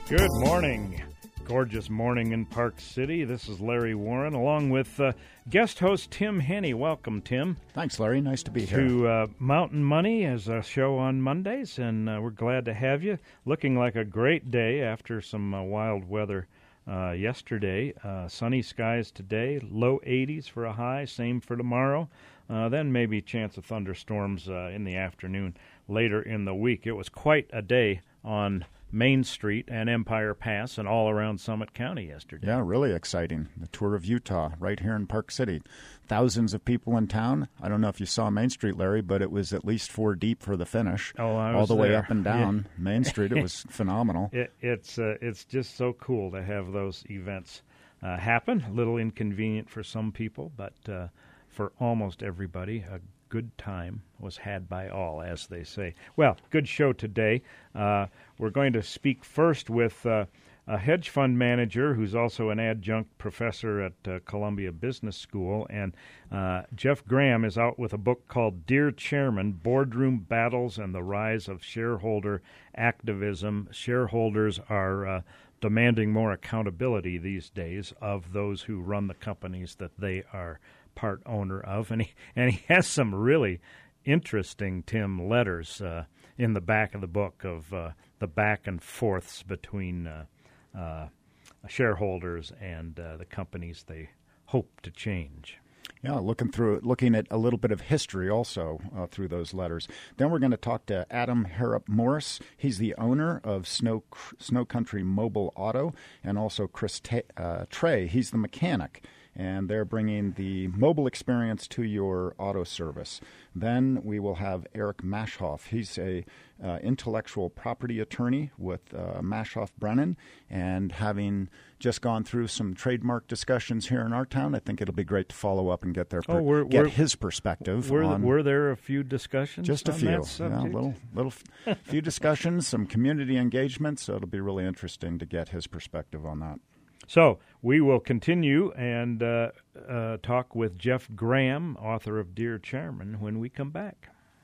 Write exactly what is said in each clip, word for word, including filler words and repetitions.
Good morning. Gorgeous morning in Park City. This is Larry Warren, along with uh, guest host Tim Henney. Welcome, Tim. Thanks, Larry. Nice to be here. To uh, Mountain Money as a show on Mondays, and uh, we're glad to have you. Looking like a great day after some uh, wild weather uh, yesterday. Uh, sunny skies today, low eighties for a high, same for tomorrow. Uh, then maybe a chance of thunderstorms uh, in the afternoon later in the week. It was quite a day on Main Street and Empire Pass and all around Summit County yesterday. Yeah, really exciting. The tour of Utah right here in Park City. Thousands of people in town. I don't know if you saw Main Street, Larry, but it was at least four deep for the finish. Oh, I was all the there. way up and down Yeah. Main Street. It was phenomenal. It, it's uh, it's just so cool to have those events uh, happen. A little inconvenient for some people, but uh, for almost everybody, a good time was had by all, as they say. Well, good show today. Uh, we're going to speak first with uh, a hedge fund manager who's also an adjunct professor at uh, Columbia Business School. And uh, Jeff Graham is out with a book called Dear Chairman, Boardroom Battles and the Rise of Shareholder Activism. Shareholders are uh, demanding more accountability these days of those who run the companies that they are part owner of, and he and he has some really interesting, Tim, letters uh, in the back of the book of uh, the back and forths between uh, uh, shareholders and uh, the companies they hope to change. Yeah, looking through, looking at a little bit of history also uh, through those letters. Then we're going to talk to Adam Harrop Morris. He's the owner of Snow Snow Country Mobile Auto, and also Chris Ta- uh, Trey. He's the mechanic, and they're bringing the mobile experience to your auto service. Then we will have Eric Mashoff. He's a uh, intellectual property attorney with uh, Mashoff Brennan, and having just gone through some trademark discussions here in our town, I think it'll be great to follow up and get their per- oh, we're, get we're, his perspective. Were, on were there a few discussions? Just a on few, that yeah, subject? little little few discussions, some community engagement. So it'll be really interesting to get his perspective on that. So we will continue and uh, uh, talk with Jeff Graham, author of Dear Chairman, when we come back.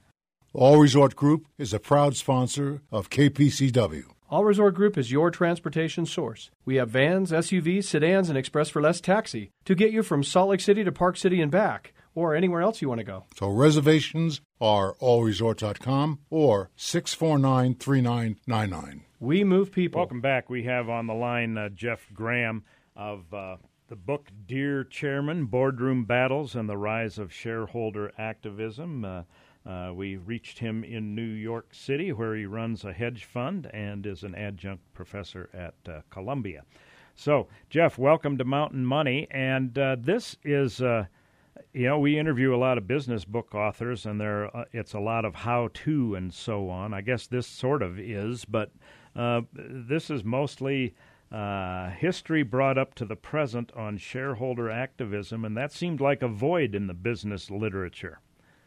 All Resort Group is a proud sponsor of K P C W. All Resort Group is your transportation source. We have vans, S U Vs, sedans, and Express for Less taxi to get you from Salt Lake City to Park City and back, or anywhere else you want to go. So reservations are all resort dot com or six four nine, three nine nine nine. We move people. Welcome back. We have on the line uh, Jeff Graham of uh, the book Dear Chairman, Boardroom Battles and the Rise of Shareholder Activism. Uh, uh, we reached him in New York City, where he runs a hedge fund and is an adjunct professor at uh, Columbia. So, Jeff, welcome to Mountain Money. And uh, this is... Uh, You know, we interview a lot of business book authors, and there uh, it's a lot of how-to and so on. I guess this sort of is, but uh, this is mostly uh, history brought up to the present on shareholder activism, and that seemed like a void in the business literature.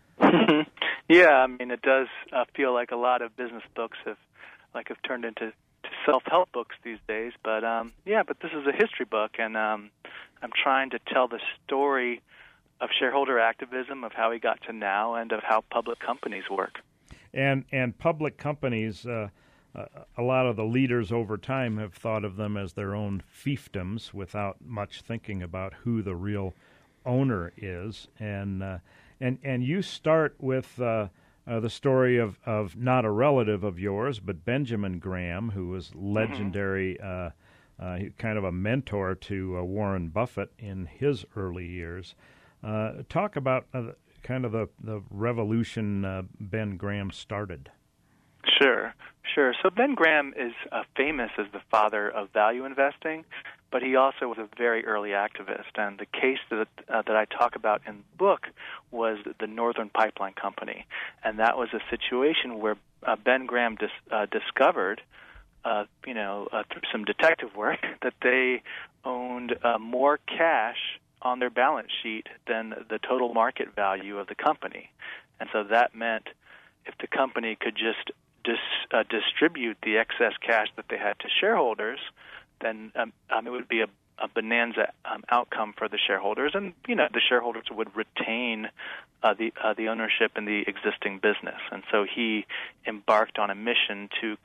Yeah, I mean, it does uh, feel like a lot of business books have, like, have turned into to self-help books these days. But um, yeah, but this is a history book, and um, I'm trying to tell the story of shareholder activism, of how we got to now, and of how public companies work. And and public companies, uh, uh, a lot of the leaders over time have thought of them as their own fiefdoms without much thinking about who the real owner is. And uh, and and you start with uh, uh, the story of, of not a relative of yours, but Benjamin Graham, who was legendary, mm-hmm. uh, uh, kind of a mentor to uh, Warren Buffett in his early years. Uh, talk about uh, kind of the, the revolution uh, Ben Graham started. Sure, sure. So Ben Graham is uh, famous as the father of value investing, but he also was a very early activist. And the case that uh, that I talk about in the book was the Northern Pipeline Company. And that was a situation where uh, Ben Graham dis- uh, discovered, uh, you know, uh, through some detective work, that they owned uh, more cash on their balance sheet than the total market value of the company. And so that meant if the company could just dis, uh, distribute the excess cash that they had to shareholders, then um, um, it would be a, a bonanza um, outcome for the shareholders, and you know the shareholders would retain uh, the uh, the ownership in the existing business. And so he embarked on a mission to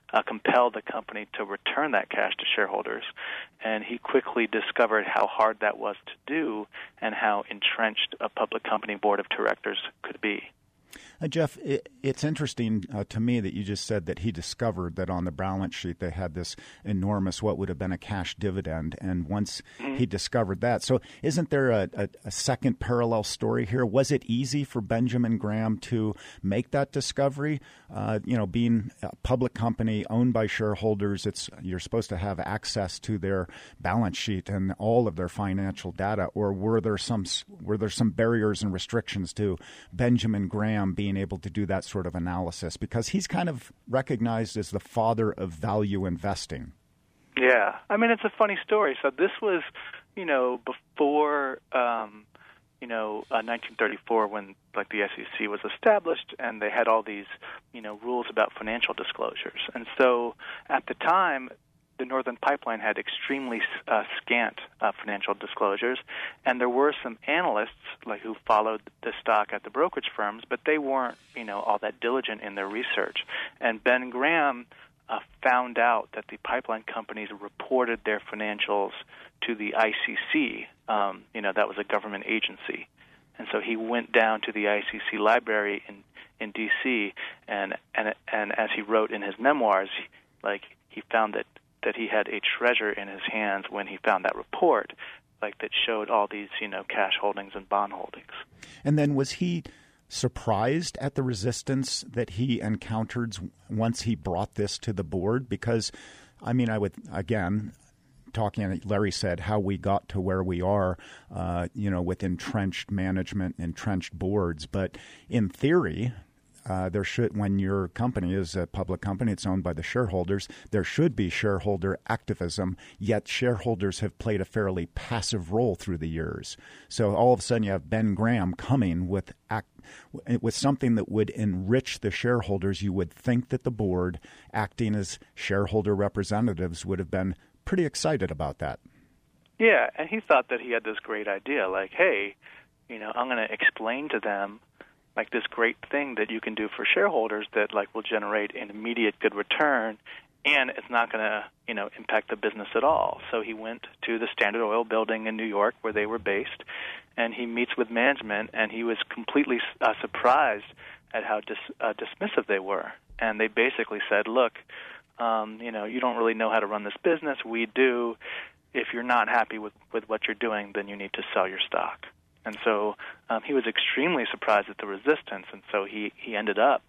uh, compel the company to return that cash to shareholders. And he quickly discovered how hard that was to do and how entrenched a public company board of directors could be. Uh, Jeff, it, it's interesting uh, to me that you just said that he discovered that on the balance sheet they had this enormous, what would have been a cash dividend. And once mm-hmm. he discovered that, so isn't there a, a, a second parallel story here? Was it easy for Benjamin Graham to make that discovery? Uh, you know, being a public company owned by shareholders, it's you're supposed to have access to their balance sheet and all of their financial data. Or were there some were there some barriers and restrictions to Benjamin Graham being able to do that sort of analysis, because he's kind of recognized as the father of value investing? Yeah. I mean, it's a funny story. So this was, you know, before, um, you know, uh, nineteen thirty-four when, like, the S E C was established, and they had all these, you know, rules about financial disclosures. And so at the time, the Northern Pipeline had extremely uh, scant uh, financial disclosures, and there were some analysts like who followed the stock at the brokerage firms, but they weren't, you know, all that diligent in their research. And Ben Graham uh, found out that the pipeline companies reported their financials to the I C C. Um, you know, that was a government agency, and so he went down to the I C C library in in D C and and and as he wrote in his memoirs, like he found that. that he had a treasure in his hands when he found that report, like that showed all these, you know, cash holdings and bond holdings. And then was he surprised at the resistance that he encountered once he brought this to the board? Because, I mean, I would, again, talking, Larry said, how we got to where we are, uh, you know, with entrenched management, entrenched boards. But in theory, Uh, there should, when your company is a public company, it's owned by the shareholders, there should be shareholder activism, yet shareholders have played a fairly passive role through the years. So all of a sudden you have Ben Graham coming with act, with something that would enrich the shareholders. You would think that the board, acting as shareholder representatives, would have been pretty excited about that. Yeah, and he thought that he had this great idea, like, hey, you know, I'm going to explain to them like this great thing that you can do for shareholders that like will generate an immediate good return, and it's not going to, you know, impact the business at all. So he went to the Standard Oil building in New York where they were based, and he meets with management, and he was completely uh, surprised at how dis- uh, dismissive they were. And they basically said, look, um, you know, you don't really know how to run this business. We do. If you're not happy with, with what you're doing, then you need to sell your stock. And so um, he was extremely surprised at the resistance, and so he, he ended up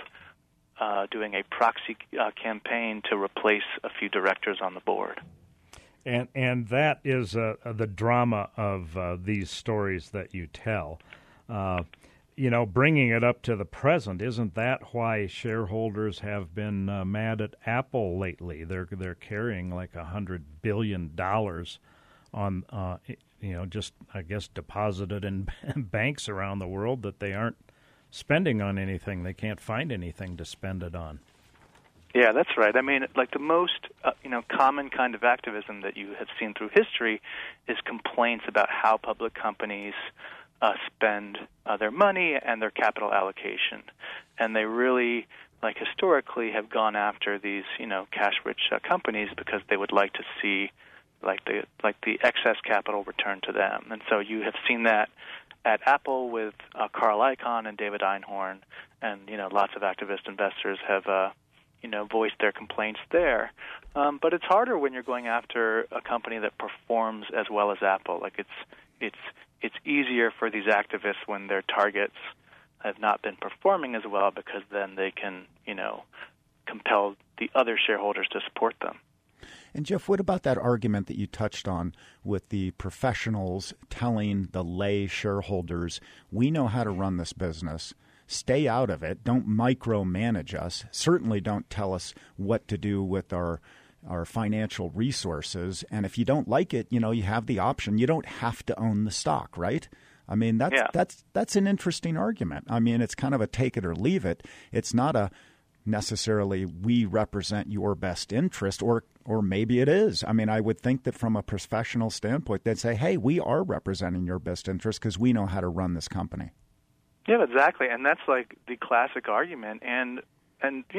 uh, doing a proxy uh, campaign to replace a few directors on the board. And and that is uh, the drama of uh, these stories that you tell. Uh, you know, bringing it up to the present, isn't that why shareholders have been uh, mad at Apple lately? They're they're carrying like a hundred billion dollars on. Uh, you know, just, I guess, deposited in banks around the world that they aren't spending on anything. They can't find anything to spend it on. Yeah, that's right. I mean, like the most, uh, you know, common kind of activism that you have seen through history is complaints about how public companies uh, spend uh, their money and their capital allocation. And they really, like historically, have gone after these, you know, cash-rich uh, companies because they would like to see like the like the excess capital return to them. And so you have seen that at Apple with uh, Carl Icahn and David Einhorn, and, you know, lots of activist investors have, uh, you know, voiced their complaints there. Um, but it's harder when you're going after a company that performs as well as Apple. Like it's it's it's easier for these activists when their targets have not been performing as well, because then they can, you know, compel the other shareholders to support them. And Jeff, what about that argument that you touched on with the professionals telling the lay shareholders, we know how to run this business, stay out of it, don't micromanage us, certainly don't tell us what to do with our our financial resources, and if you don't like it, you know, you have the option. You don't have to own the stock, right? I mean, that's yeah. that's that's an interesting argument. I mean, it's kind of a take it or leave it. It's not a necessarily we represent your best interest, or or maybe it is. I mean, I would think that from a professional standpoint, they'd say, hey, we are representing your best interest because we know how to run this company. Yeah, exactly. And that's like the classic argument. And, and you know,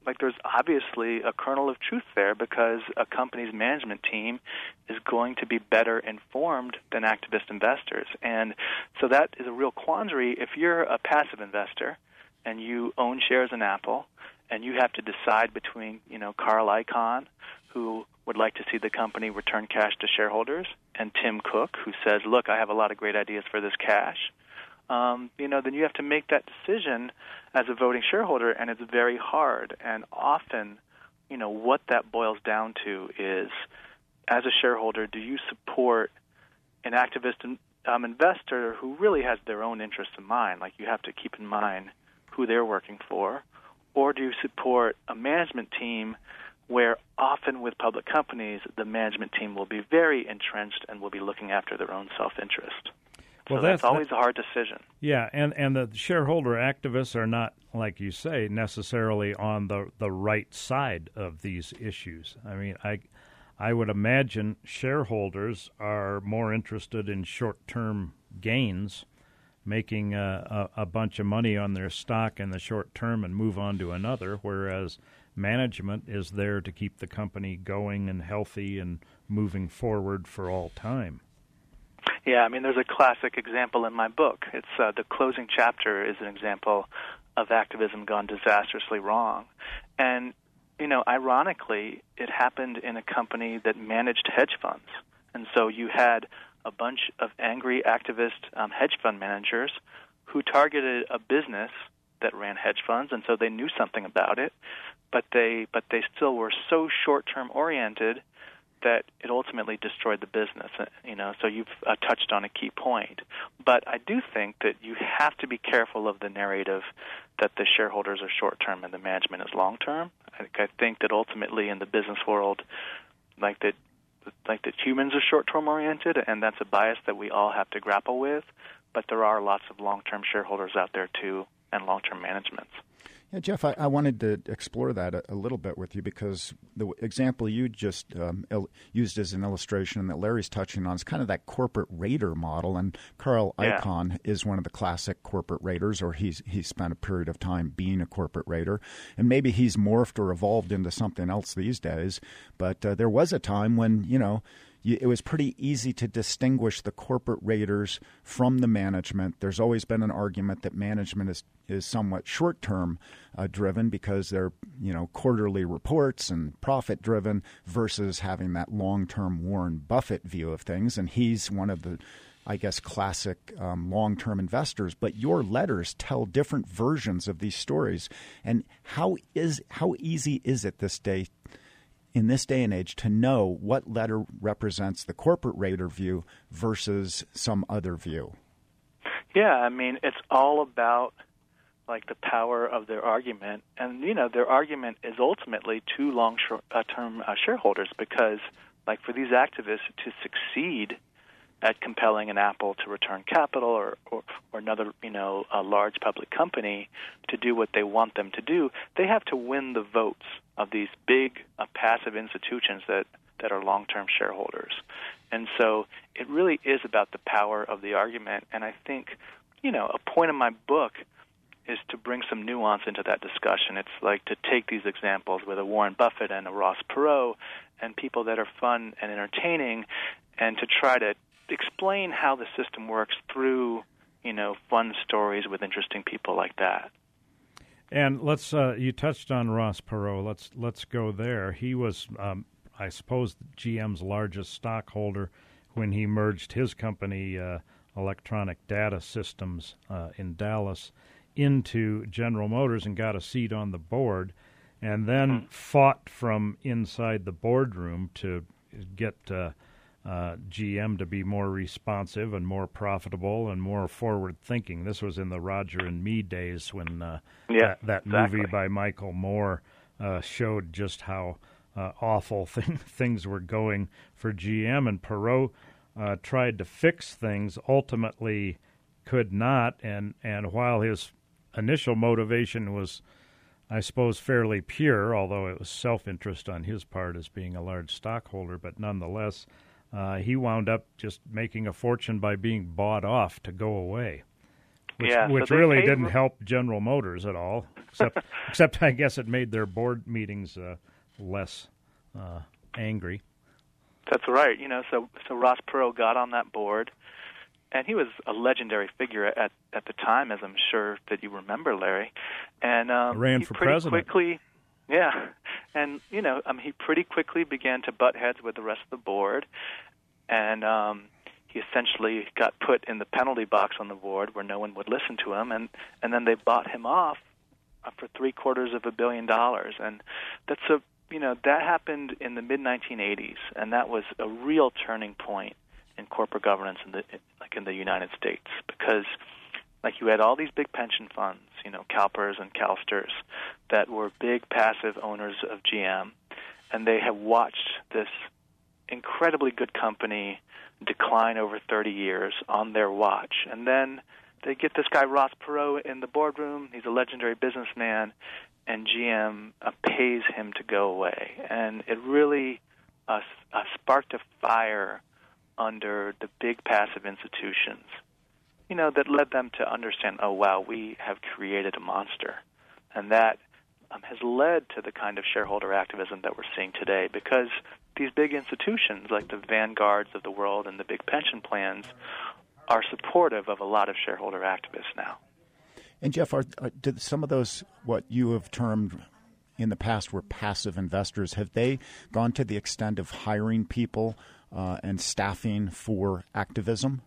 like there's obviously a kernel of truth there, because a company's management team is going to be better informed than activist investors. And so that is a real quandary. If you're a passive investor and you own shares in Apple, and you have to decide between, you know, Carl Icahn, who would like to see the company return cash to shareholders, and Tim Cook, who says, look, I have a lot of great ideas for this cash, um, you know, then you have to make that decision as a voting shareholder, and it's very hard. And often, you know, what that boils down to is, as a shareholder, do you support an activist um, investor who really has their own interests in mind? Like, you have to keep in mind who they're working for. Or do you support a management team where often with public companies, the management team will be very entrenched and will be looking after their own self-interest? Well, so that's, that's always a hard decision. Yeah, and, and the shareholder activists are not, like you say, necessarily on the, the right side of these issues. I mean, I, I would imagine shareholders are more interested in short-term gains, making a, a, a bunch of money on their stock in the short term and move on to another, whereas management is there to keep the company going and healthy and moving forward for all time. Yeah, I mean, there's a classic example in my book. It's uh, the closing chapter is an example of activism gone disastrously wrong. And, you know, ironically, it happened in a company that managed hedge funds. And so you had a bunch of angry activist um, hedge fund managers who targeted a business that ran hedge funds, and so they knew something about it, but they but they still were so short-term oriented that it ultimately destroyed the business. You know, so you've uh, touched on a key point. But I do think that you have to be careful of the narrative that the shareholders are short-term and the management is long-term. I, I think that ultimately in the business world, like that. like that humans are short-term oriented, and that's a bias that we all have to grapple with, but there are lots of long-term shareholders out there too, and long-term managements. Yeah, Jeff, I, I wanted to explore that a, a little bit with you, because the example you just um, il- used as an illustration that Larry's touching on is kind of that corporate raider model, and Carl yeah. Icahn is one of the classic corporate raiders, or he's he's spent a period of time being a corporate raider, and maybe he's morphed or evolved into something else these days, but uh, there was a time when, you know, it was pretty easy to distinguish the corporate raiders from the management. There's always been an argument that management is, is somewhat short-term uh, driven because they're, you know, quarterly reports and profit-driven versus having that long-term Warren Buffett view of things. And he's one of the, I guess, classic um, long-term investors. But your letters tell different versions of these stories. And how is how easy is it this day in this day and age to know what letter represents the corporate raider view versus some other view? Yeah, I mean, it's all about like the power of their argument. And, you know, their argument is ultimately to long-term uh, shareholders, because, like, for these activists to succeed at compelling an Apple to return capital, or, or, or another, you know, a large public company to do what they want them to do, they have to win the votes of these big uh, passive institutions that, that are long-term shareholders. And so it really is about the power of the argument. And I think, you know, a point of my book is to bring some nuance into that discussion. It's like to take these examples with a Warren Buffett and a Ross Perot and people that are fun and entertaining, and to try to explain how the system works through, you know, fun stories with interesting people like that. And let's uh, you touched on Ross Perot. Let's let's go there. He was, um, I suppose, G M's largest stockholder when he merged his company, uh, Electronic Data Systems, uh, in Dallas, into General Motors and got a seat on the board, and then mm-hmm. fought from inside the boardroom to get Uh, Uh, G M to be more responsive and more profitable and more forward-thinking. This was in the Roger and Me days when uh, yeah, that, that exactly. movie by Michael Moore uh, showed just how uh, awful thing, things were going for G M. And Perot uh, tried to fix things, ultimately could not. And, and while his initial motivation was, I suppose, fairly pure, although it was self-interest on his part as being a large stockholder, but nonetheless, Uh, he wound up just making a fortune by being bought off to go away. which, yeah, which so really paid... didn't help General Motors at all, except except I guess it made their board meetings uh, less uh, angry. That's right. You know, so so Ross Perot got on that board, and he was a legendary figure at at the time, as I'm sure that you remember, Larry. And um, ran he for pretty president. quickly, yeah, and you know, um, he pretty quickly began to butt heads with the rest of the board, and um, he essentially got put in the penalty box on the board where no one would listen to him, and and then they bought him off for three quarters of a billion dollars, and that's a you know that happened in the mid nineteen eighties, and that was a real turning point in corporate governance in the like in the United States, because like you had all these big pension funds, you know, CalPERS and CalSTRS, that were big passive owners of G M, and they have watched this incredibly good company decline over thirty years on their watch. And then they get this guy Ross Perot in the boardroom. He's a legendary businessman, and G M uh, pays him to go away. And it really uh, uh, sparked a fire under the big passive institutions, you know, that led them to understand, oh, wow, we have created a monster. And that um, has led to the kind of shareholder activism that we're seeing today, because these big institutions like the Vanguards of the world and the big pension plans are supportive of a lot of shareholder activists now. And Jeff, are, are, did some of those, what you have termed in the past were passive investors, have they gone to the extent of hiring people uh, and staffing for activism?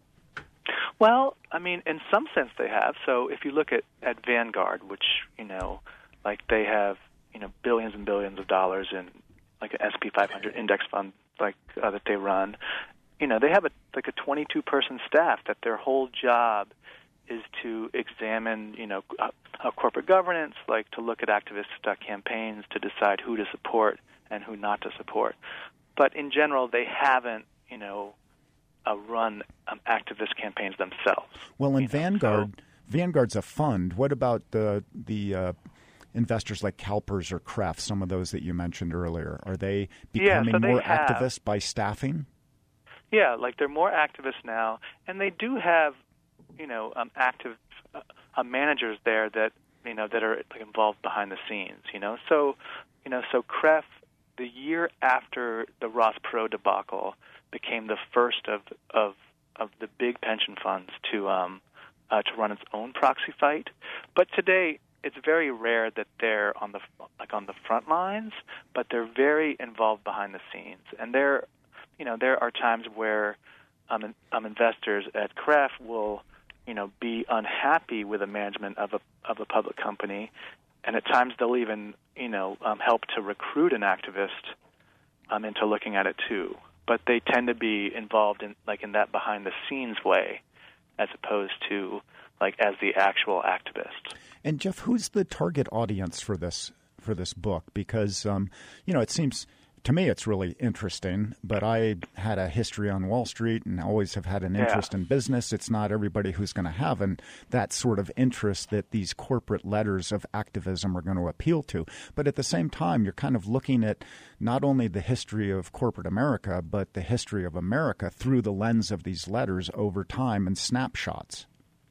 Well, I mean, in some sense they have. So if you look at, at Vanguard, which, you know, like they have, you know, billions and billions of dollars in like an S and P five hundred index fund like uh, that they run, you know, they have a like a twenty-two person staff that their whole job is to examine, you know, uh, uh, corporate governance, like to look at activist uh, campaigns, to decide who to support and who not to support. But in general, they haven't, you know, uh, run um, activist campaigns themselves. Well, in you know, Vanguard, so, Vanguard's a fund. What about the the uh, investors like CalPERS or C R E F, some of those that you mentioned earlier? Are they becoming yeah, so they more have. activist by staffing? Yeah, like they're more activists now, and they do have, you know, um, active uh, uh, managers there that, you know, that are like, involved behind the scenes, you know. So, you know, so C R E F, the year after the Ross Perot debacle, became the first of of, of the big pension funds to um, uh, to run its own proxy fight. But today, it's very rare that they're on the like on the front lines, but they're very involved behind the scenes. And there, you know, there are times where um, um, investors at C R E F will, you know, be unhappy with the management of a of a public company, and at times they'll even, you know, um, help to recruit an activist um, into looking at it too. But they tend to be involved in like in that behind the scenes way, as opposed to like as the actual activist. And Jeff, who's the target audience for this for this book? Because um, you know, it seems to me it's really interesting, but I had a history on Wall Street and always have had an interest yeah. in business. It's not everybody who's going to have an, that sort of interest that these corporate letters of activism are going to appeal to. But at the same time, you're kind of looking at not only the history of corporate America, but the history of America through the lens of these letters over time and snapshots.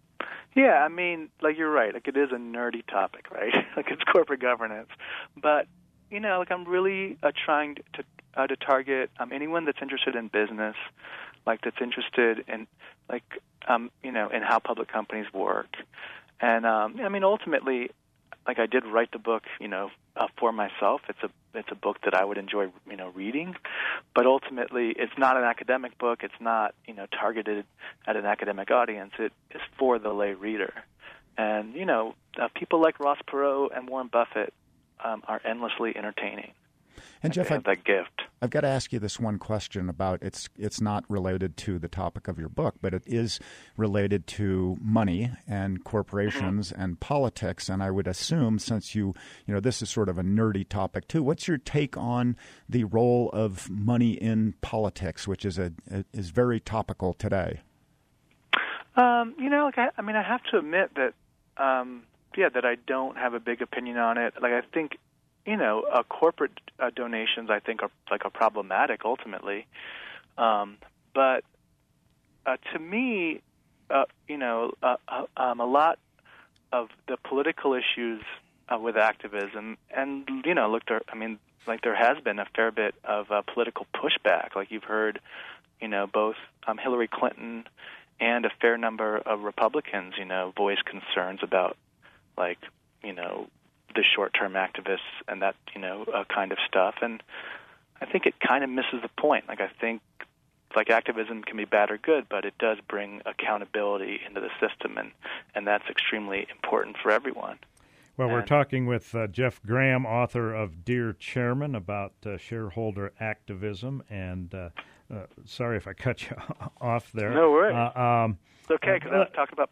Yeah, I mean, like you're right. Like it is a nerdy topic, right? Like it's corporate governance, but you know, like I'm really uh, trying to uh, to target um, anyone that's interested in business, like that's interested in like um, you know in how public companies work, and um, I mean ultimately, like I did write the book, you know, uh, for myself. It's a it's a book that I would enjoy, you know, reading, but ultimately it's not an academic book. It's not, you know, targeted at an academic audience. It is for the lay reader, and you know, uh, people like Ross Perot and Warren Buffett Um, are endlessly entertaining. And like Jeff, they have that gift. I've got to ask you this one question about it's it's not related to the topic of your book, but it is related to money and corporations mm-hmm. and politics. And I would assume, since you you know this is sort of a nerdy topic too, what's your take on the role of money in politics, which is a, a is very topical today? Um, you know, like I, I mean, I have to admit that. Um, Yeah, that I don't have a big opinion on it. Like I think, you know, uh, corporate uh, donations I think are like are problematic ultimately. Um, but uh, to me, uh, you know, uh, uh, um, a lot of the political issues uh, with activism, and you know, look, there, I mean, like there has been a fair bit of uh, political pushback. Like you've heard, you know, both um, Hillary Clinton and a fair number of Republicans, you know, voice concerns about, like, you know, the short-term activists and that, you know, uh, kind of stuff. And I think it kind of misses the point. Like, I think, like, activism can be bad or good, but it does bring accountability into the system, and, and that's extremely important for everyone. Well, and, we're talking with uh, Jeff Graham, author of Dear Chairman, about uh, shareholder activism. And uh, uh, sorry if I cut you off there. No worries. Uh, um, it's okay, because uh, I was talking about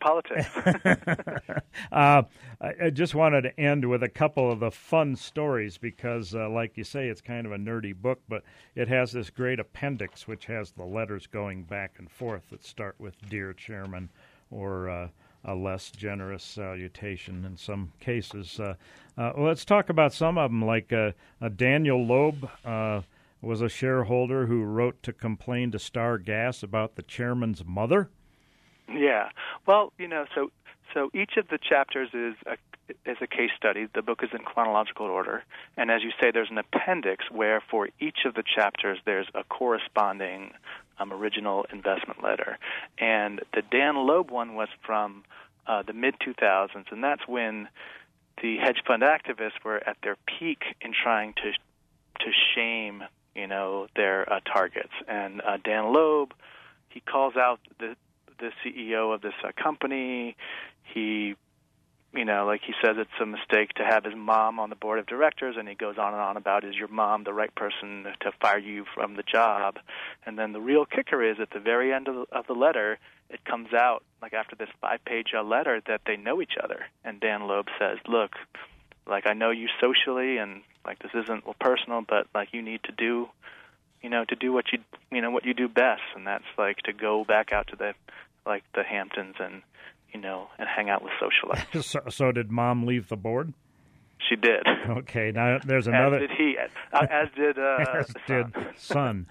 politics. uh, I just wanted to end with a couple of the fun stories because, uh, like you say, it's kind of a nerdy book, but it has this great appendix which has the letters going back and forth that start with Dear Chairman or uh, a less generous salutation in some cases. Uh, uh, well, let's talk about some of them, like uh, uh, Daniel Loeb uh, was a shareholder who wrote to complain to Star Gas about the chairman's mother. Yeah. Well, you know, so so each of the chapters is a, is a case study. The book is in chronological order. And as you say, there's an appendix where for each of the chapters there's a corresponding um, original investment letter. And the Dan Loeb one was from uh, the mid two thousands, and that's when the hedge fund activists were at their peak in trying to to shame, you know, their uh, targets. And uh, Dan Loeb, he calls out the the C E O of this uh, company. He, you know, like he says it's a mistake to have his mom on the board of directors, and he goes on and on about, is your mom the right person to fire you from the job? And then the real kicker is at the very end of the, of the letter, it comes out, like after this five-page uh, letter, that they know each other. And Dan Loeb says, look, like I know you socially, and like this isn't well, personal, but like you need to do, you know, to do what you, you know, what you do best, and that's like to go back out to the, like the Hamptons and, you know, and hang out with socialites. so, so did Mom leave the board? She did. Okay, now there's another. As did he. Uh, as did. Uh, as did Son.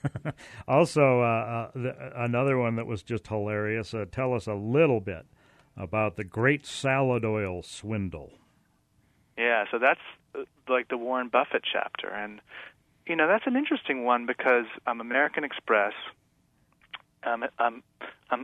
Also, uh, uh, the, another one that was just hilarious. Uh, tell us a little bit about the Great Salad Oil Swindle. Yeah, so that's uh, like the Warren Buffett chapter, and you know that's an interesting one because um, American Express. Um, um, um,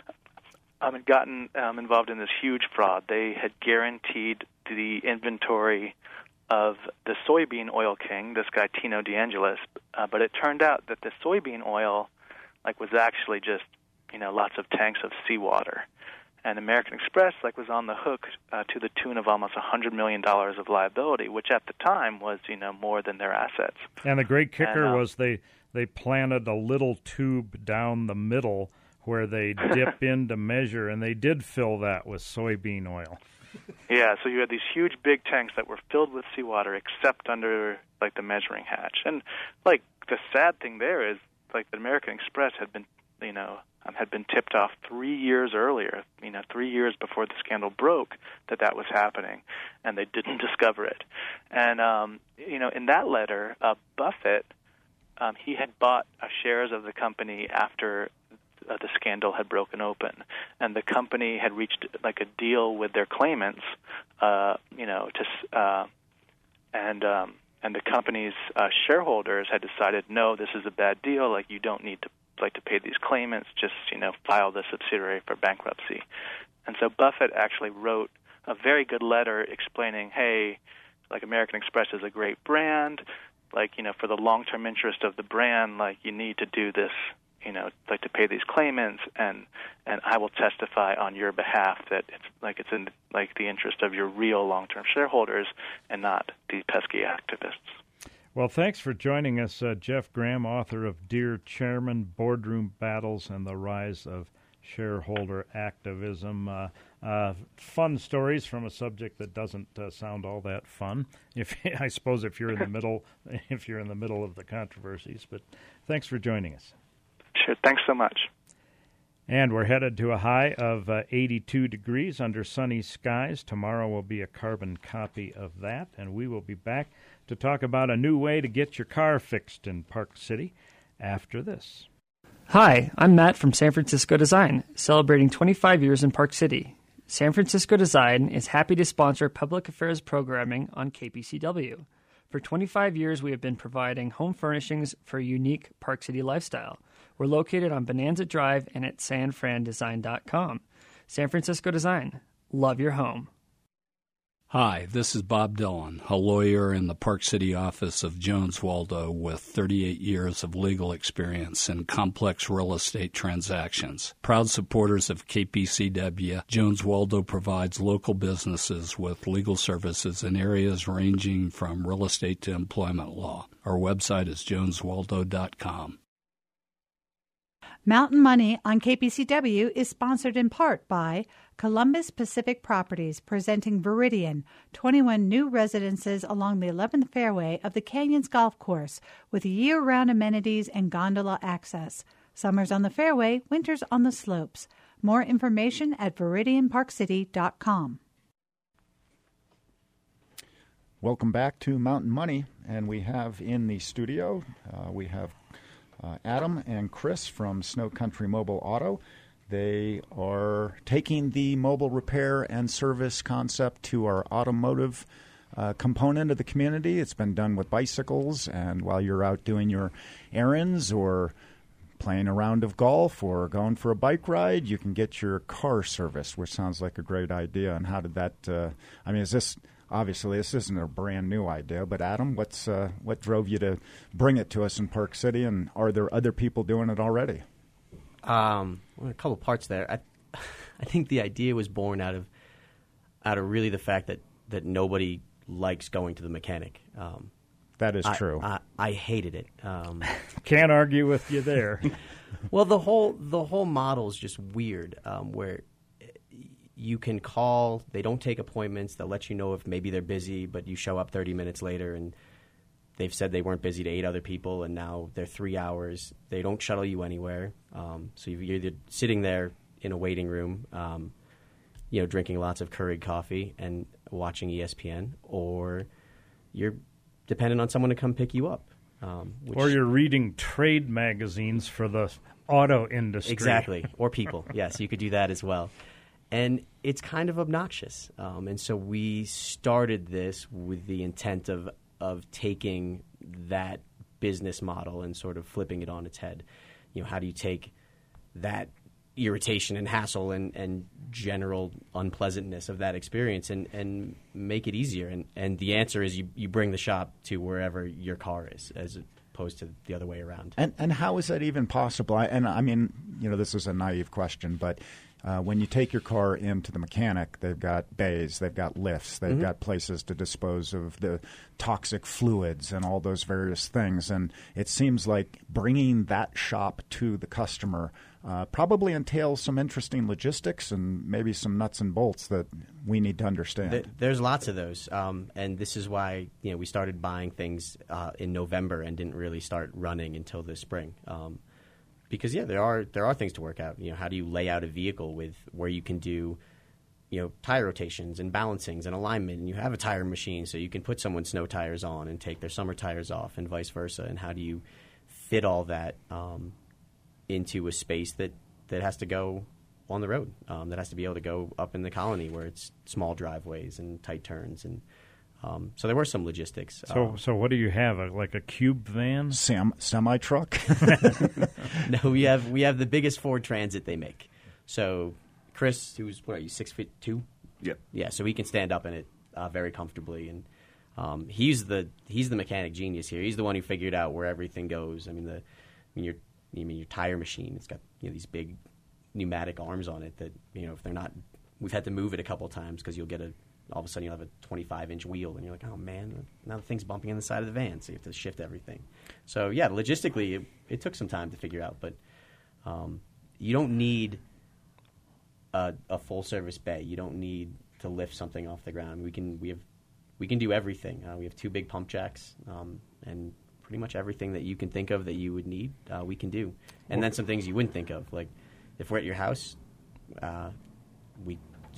um, had gotten um, involved in this huge fraud. They had guaranteed the inventory of the soybean oil king, this guy Tino DeAngelis, uh, but it turned out that the soybean oil, like, was actually just, you know, lots of tanks of seawater. And American Express, like, was on the hook uh, to the tune of almost one hundred million dollars of liability, which at the time was, you know, more than their assets. And the great kicker and, uh, was they they planted a little tube down the middle where they dip in to measure, and they did fill that with soybean oil. Yeah, so you had these huge big tanks that were filled with seawater except under, like, the measuring hatch. And, like, the sad thing there is, like, the American Express had been, you know, um, had been tipped off three years earlier, you know, three years before the scandal broke, that that was happening, and they didn't discover it. And, um, you know, in that letter, uh, Buffett, um, he had bought uh, shares of the company after uh, the scandal had broken open, and the company had reached, like, a deal with their claimants, uh, you know, to, uh, and, um, and the company's uh, shareholders had decided, no, this is a bad deal, like, you don't need to like to pay these claimants, just, you know, file the subsidiary for bankruptcy. And so Buffett actually wrote a very good letter explaining, hey, like, American Express is a great brand, like, you know, for the long-term interest of the brand, like, you need to do this, you know, like, to pay these claimants, and and I will testify on your behalf that it's like it's in like the interest of your real long-term shareholders and not the pesky activists. Well, thanks for joining us, uh, Jeff Graham, author of Dear Chairman, Boardroom Battles and the Rise of Shareholder Activism. Uh, uh, fun stories from a subject that doesn't uh, sound all that fun. If I suppose if you're in the middle, if you're in the middle of the controversies. But thanks for joining us. Sure. Thanks so much. And we're headed to a high of uh, eighty-two degrees under sunny skies. Tomorrow will be a carbon copy of that, and we will be back to talk about a new way to get your car fixed in Park City after this. Hi, I'm Matt from San Francisco Design, celebrating twenty-five years in Park City. San Francisco Design is happy to sponsor public affairs programming on K P C W. For twenty-five years, we have been providing home furnishings for a unique Park City lifestyle. We're located on Bonanza Drive and at san fran design dot com. San Francisco Design. Love your home. Hi, this is Bob Dillon, a lawyer in the Park City office of Jones Waldo with thirty-eight years of legal experience in complex real estate transactions. Proud supporters of K P C W, Jones Waldo provides local businesses with legal services in areas ranging from real estate to employment law. Our website is jones waldo dot com. Mountain Money on K P C W is sponsored in part by Columbus Pacific Properties, presenting Viridian, twenty-one new residences along the eleventh fairway of the Canyons Golf Course with year-round amenities and gondola access. Summers on the fairway, winters on the slopes. More information at viridian park city dot com. Welcome back to Mountain Money, and we have in the studio, uh, we have Uh, Adam and Chris from Snow Country Mobile Auto. They are taking the mobile repair and service concept to our automotive uh, component of the community. It's been done with bicycles, and while you're out doing your errands or playing a round of golf or going for a bike ride, you can get your car serviced, which sounds like a great idea. And how did that, uh, I mean, is this... Obviously, this isn't a brand new idea, but Adam, what's uh, what drove you to bring it to us in Park City, and are there other people doing it already? Um, well, a couple parts there. I, I think the idea was born out of out of really the fact that, that nobody likes going to the mechanic. Um, that is I, true. I, I hated it. Um, Can't argue with you there. Well, the whole the whole model is just weird, um, where you can call, they don't take appointments, they'll let you know if maybe they're busy, but you show up thirty minutes later and they've said they weren't busy to eight other people and now they're three hours. They don't shuttle you anywhere. Um, so you're either sitting there in a waiting room, um, you know, drinking lots of Keurig coffee and watching E S P N, or you're dependent on someone to come pick you up. Um, which, or you're reading trade magazines for the auto industry. Exactly, or people. Yes, you could do that as well. And it's kind of obnoxious. Um, and so we started this with the intent of of taking that business model and sort of flipping it on its head. You know, how do you take that irritation and hassle and, and general unpleasantness of that experience and, and make it easier? And, and the answer is you, you bring the shop to wherever your car is, as opposed to the other way around. And and how is that even possible? I, and I mean, you know, this is a naive question, but Uh, when you take your car into the mechanic, they've got bays, they've got lifts, they've mm-hmm. got places to dispose of the toxic fluids and all those various things. And it seems like bringing that shop to the customer uh, probably entails some interesting logistics and maybe some nuts and bolts that we need to understand. Th- there's lots of those. Um, and this is why, you know, we started buying things uh, in November and didn't really start running until this spring. Um Because yeah, there are there are things to work out. You know, how do you lay out a vehicle with where you can do, you know, tire rotations and balancings and alignment, and you have a tire machine so you can put someone's snow tires on and take their summer tires off, and vice versa. And how do you fit all that um, into a space that, that has to go on the road, um, that has to be able to go up in the colony where it's small driveways and tight turns and. Um, so there were some logistics. So, um, so what do you have? A, like a cube van, Sam, semi truck? No, we have we have the biggest Ford Transit they make. So, Chris, who's what are you, six feet two? Yeah, yeah. So he can stand up in it uh, very comfortably, and um, he's the he's the mechanic genius here. He's the one who figured out where everything goes. I mean, the I mean your I mean your tire machine. It's got you know these big pneumatic arms on it that you know if they're not, we've had to move it a couple of times because you'll get a. All of a sudden you'll have a twenty-five inch wheel, and you're like, oh, man, now the thing's bumping in the side of the van, so you have to shift everything. So, yeah, logistically, it, it took some time to figure out, but um, you don't need a, a full-service bay. You don't need to lift something off the ground. We can we have we can do everything. Uh, we have two big pump jacks, um, and pretty much everything that you can think of that you would need, uh, we can do. And then some things you wouldn't think of, like if we're at your house, uh, we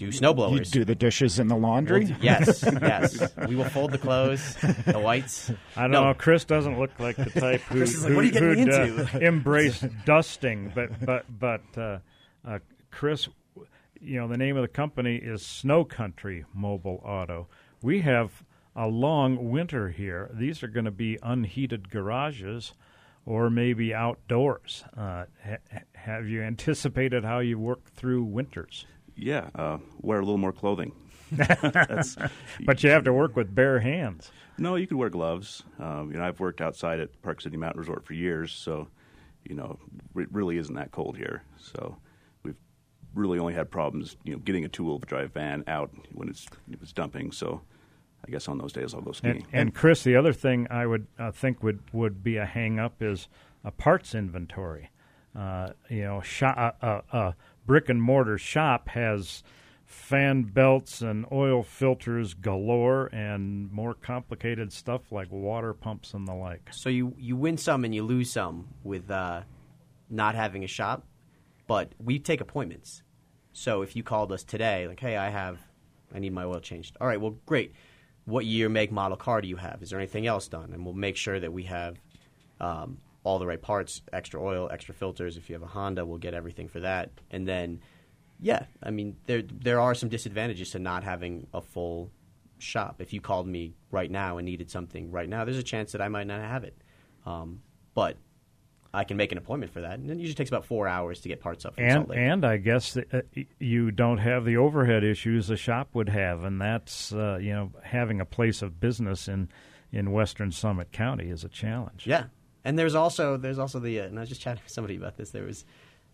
do snowblowers. You do the dishes and the laundry? We'll do, yes, yes. We will fold the clothes, the whites. I don't no. know. Chris doesn't look like the type who, Chris is like, who, what are you getting who'd me into? Uh, embrace dusting. But but but uh, uh, Chris, you know, the name of the company is Snow Country Mobile Auto. We have a long winter here. These are going to be unheated garages or maybe outdoors. Uh, ha- have you anticipated how you work through winters? Yeah, uh, wear a little more clothing. That's, but you have to work with bare hands. No, you can wear gloves. Um, you know, I've worked outside at Park City Mountain Resort for years, so you know, it really isn't that cold here. So we've really only had problems, you know, getting a two-wheel drive van out when it's it was dumping. So I guess on those days I'll go skiing. And, and Chris, the other thing I would uh, think would, would be a hang-up is a parts inventory. Uh, you know, shop, uh, uh, uh, brick and mortar shop has fan belts and oil filters galore and more complicated stuff like water pumps and the like. So you, you win some and you lose some with uh, not having a shop, but we take appointments. So if you called us today, like, hey, I have, I need my oil changed. All right, well, great. What year, make, model car do you have? Is there anything else done? And we'll make sure that we have um, all the right parts, extra oil, extra filters. If you have a Honda, we'll get everything for that. And then, yeah, I mean, there there are some disadvantages to not having a full shop. If you called me right now and needed something right now, there's a chance that I might not have it. Um, but I can make an appointment for that. And it usually takes about four hours to get parts up from and, Salt Lake. And I guess that, uh, you don't have the overhead issues a shop would have, and that's, uh, you know, having a place of business in, in Western Summit County is a challenge. Yeah. And there's also there's also the uh, and I was just chatting with somebody about this. There was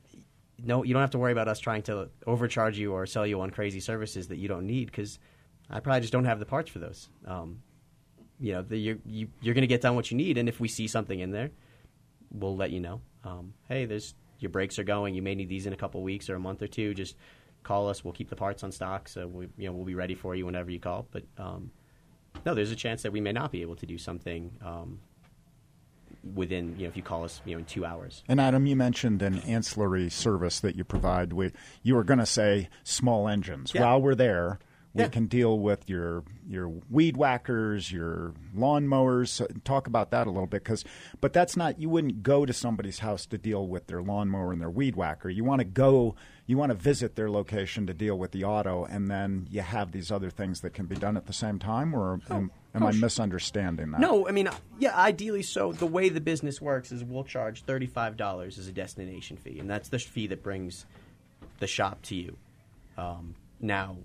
no you don't have to worry about us trying to overcharge you or sell you on crazy services that you don't need, because I probably just don't have the parts for those. Um, you know, the, you're you, you're going to get done what you need, and if we see something in there, we'll let you know. Um, hey, there's your brakes are going. You may need these in a couple weeks or a month or two. Just call us. We'll keep the parts on stock, so we you know we'll be ready for you whenever you call. But um, no, there's a chance that we may not be able to do something. Um, within, you know, if you call us, you know, in two hours. And Adam, you mentioned an ancillary service that you provide. With, you were going to say small engines. Yeah. While we're there, we Yeah. can deal with your your weed whackers, your lawn mowers. So talk about that a little bit, because, but that's not. You wouldn't go to somebody's house to deal with their lawnmower and their weed whacker. You want to go. You want to visit their location to deal with the auto, and then you have these other things that can be done at the same time. Or am, am I misunderstanding that? No, I mean, yeah, ideally so. The way the business works is we'll charge thirty-five dollars as a destination fee, and that's the fee that brings the shop to you. Um, now,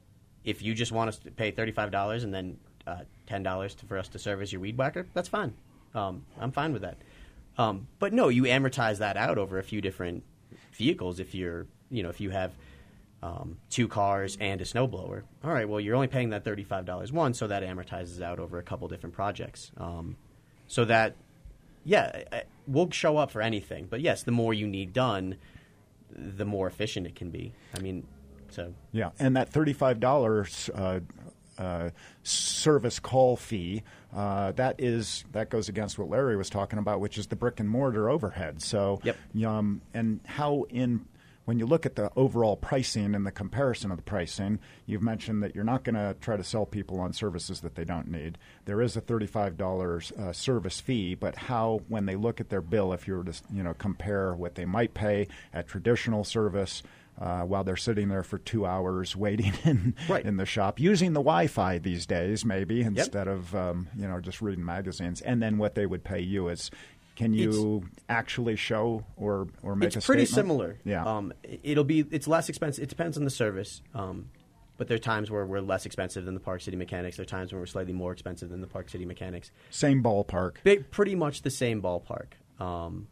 if you just want us to pay thirty-five dollars and then uh, ten dollars to, for us to service your weed whacker, that's fine. Um, I'm fine with that. Um, but no, you amortize that out over a few different vehicles. If you're, you know, if you have um, two cars and a snowblower, all right, well, you're only paying that thirty-five dollars one, so that amortizes out over a couple different projects. Um, so that, yeah, I, we'll show up for anything. But yes, the more you need done, the more efficient it can be. I mean, so yeah, and that thirty-five dollars uh, uh, service call fee, uh, that is that goes against what Larry was talking about, which is the brick and mortar overhead. So, yep. um, and how in when you look at the overall pricing and the comparison of the pricing, you've mentioned that you're not going to try to sell people on services that they don't need. There is a thirty-five dollars uh, service fee, but how, when they look at their bill, if you were to you know compare what they might pay at traditional service uh, while they're sitting there for two hours waiting in right. in the shop, using the Wi-Fi these days maybe instead yep. of um, you know just reading magazines, and then what they would pay you is. Can you it's, actually show or, or make a statement? It's pretty similar. Yeah. Um, it'll be it's less expensive. It depends on the service. Um, but there are times where we're less expensive than the Park City Mechanics. There are times when we're slightly more expensive than the Park City Mechanics. Same ballpark. Big, pretty much the same ballpark. Um,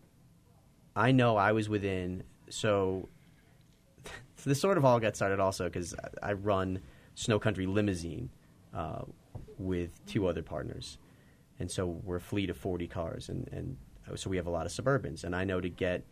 I know I was within so this sort of all got started also because I run Snow Country Limousine uh, with two other partners. And so we're a fleet of forty cars, and, and so we have a lot of Suburbans. And I know to get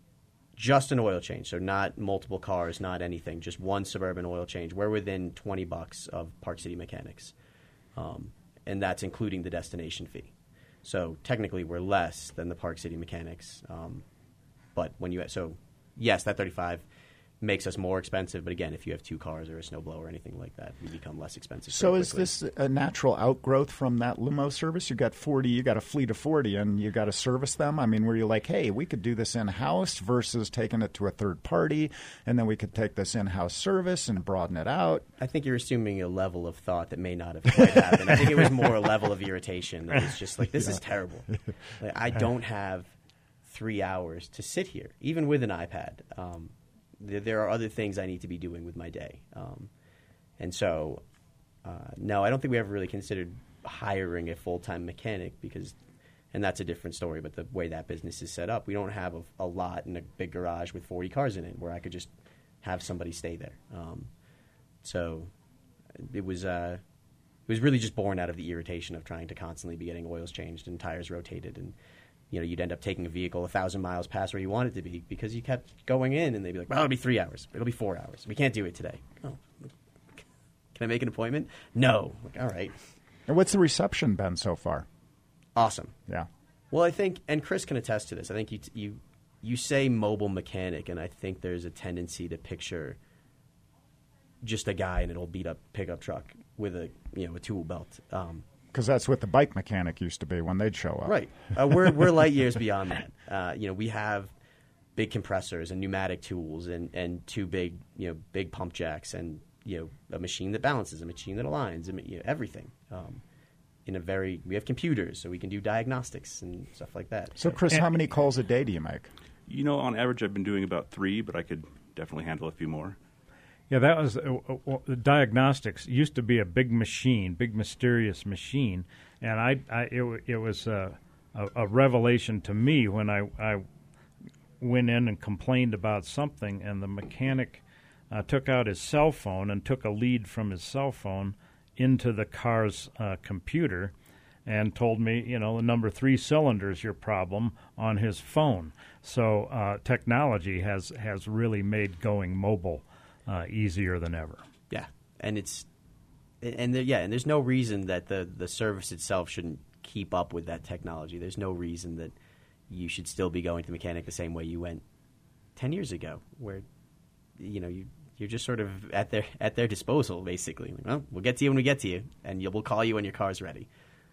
just an oil change, so not multiple cars, not anything, just one Suburban oil change, we're within twenty bucks of Park City Mechanics. Um, and that's including the destination fee. So technically we're less than the Park City Mechanics. Um, but when you – so, yes, that thirty-five makes us more expensive. But again, if you have two cars or a snowblower or anything like that, we become less expensive. So pretty is quickly. this a natural outgrowth from that limo service? You got forty, you got a fleet of forty, and you got to service them. I mean, were you like, hey, we could do this in house versus taking it to a third party, and then we could take this in house service and broaden it out? I think you're assuming a level of thought that may not have quite happened. I think it was more a level of irritation. It was just like, this yeah. is terrible. Like, I don't have three hours to sit here, even with an iPad. Um, there, there are other things I need to be doing with my day. Um, and so, uh, no, I don't think we ever really considered hiring a full-time mechanic because, and that's a different story, but the way that business is set up, we don't have a, a lot in a big garage with forty cars in it where I could just have somebody stay there. Um, so it was uh, it was really just born out of the irritation of trying to constantly be getting oils changed and tires rotated, and you know you'd end up taking a vehicle a thousand miles past where you want it to be because you kept going in, and they'd be like, "Well, it'll be three hours. It'll be four hours. We can't do it today." Oh, can I make an appointment? No. Like, all right. And what's the reception been so far? Awesome. Yeah. Well, I think, and Chris can attest to this. I think you you you say mobile mechanic, and I think there's a tendency to picture just a guy in an old beat up pickup truck with a you know a tool belt. Um, Because that's what the bike mechanic used to be when they'd show up. Right. Uh, we're we're light years beyond that. Uh, you know, we have big compressors and pneumatic tools and, and two big you know big pump jacks and you know a machine that balances, a machine that aligns, and you know, everything. Um, in a very, we have computers, so we can do diagnostics and stuff like that. So, Chris, and, how many calls a day do you make? You know, on average, I've been doing about three, but I could definitely handle a few more. Yeah, that was uh, uh, the diagnostics used to be a big machine, big mysterious machine, and I, I it, it was uh, a, a revelation to me when I, I went in and complained about something, and the mechanic uh, took out his cell phone and took a lead from his cell phone into the car's uh, computer and told me, you know, the number three cylinder is your problem on his phone. So uh, technology has, has really made going mobile uh, easier than ever. Yeah, and it's and there, yeah, and there's no reason that the, the service itself shouldn't keep up with that technology. There's no reason that you should still be going to the mechanic the same way you went ten years ago, where you know you. You're just sort of at their at their disposal, basically. Well, we'll get to you when we get to you, and you, we'll call you when your car's ready.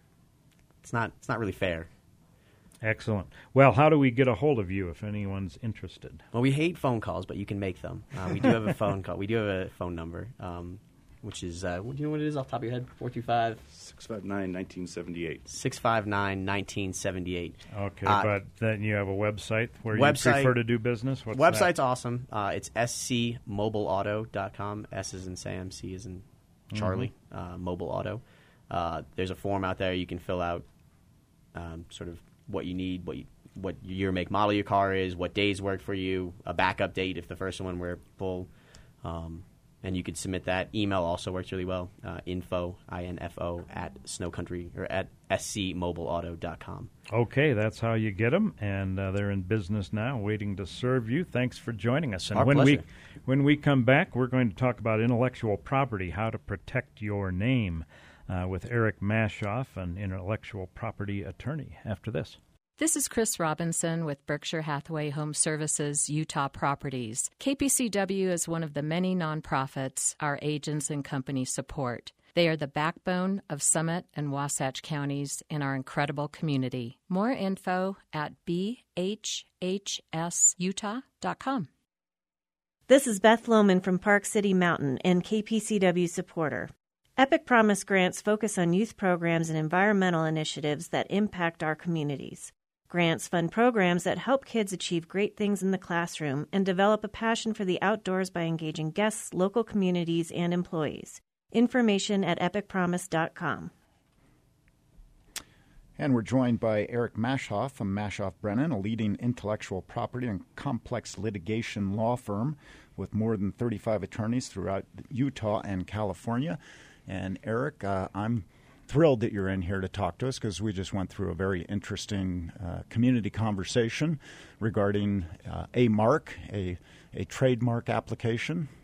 It's not it's not really fair. Excellent. Well, how do we get a hold of you if anyone's interested? Well, we hate phone calls, but you can make them. Uh, we do have a phone call. We do have a phone number, um, which is uh, do you know what it is off the top of your head? four two five six five nine, one nine seven eight six five nine, one nine seven eight Okay, uh, but then you have a website where website, you prefer to do business? What's website's that? awesome. Uh, it's s c mobile auto dot com. S is in Sam, C is in Charlie, mm-hmm. uh, Mobile Auto. Uh, there's a form out there you can fill out um, sort of what you need, what you, what year, make, model your car is, what days work for you, a backup date if the first one were full. Um, and you could submit that. Email also works really well. Uh, info, I N F O, at Snow Country, or at s c mobile auto dot com. Okay, that's how you get them, and uh, they're in business now, waiting to serve you. Thanks for joining us. And Our when pleasure. we when we come back, we're going to talk about intellectual property, how to protect your name, uh, with Eric Mashoff, an intellectual property attorney. After this. This is Chris Robinson with Berkshire Hathaway Home Services, Utah Properties. K P C W is one of the many nonprofits our agents and companies support. They are the backbone of Summit and Wasatch counties in our incredible community. More info at b h h s utah dot com. This is Beth Lohman from Park City Mountain and K P C W supporter. Epic Promise grants focus on youth programs and environmental initiatives that impact our communities. Grants fund programs that help kids achieve great things in the classroom and develop a passion for the outdoors by engaging guests, local communities, and employees. Information at epic promise dot com. And we're joined by Eric Mashoff from Mashoff Brennan, a leading intellectual property and complex litigation law firm with more than thirty-five attorneys throughout Utah and California. And Eric, uh, I'm thrilled that you're in here to talk to us because we just went through a very interesting uh, community conversation regarding uh, a mark, a, a trademark application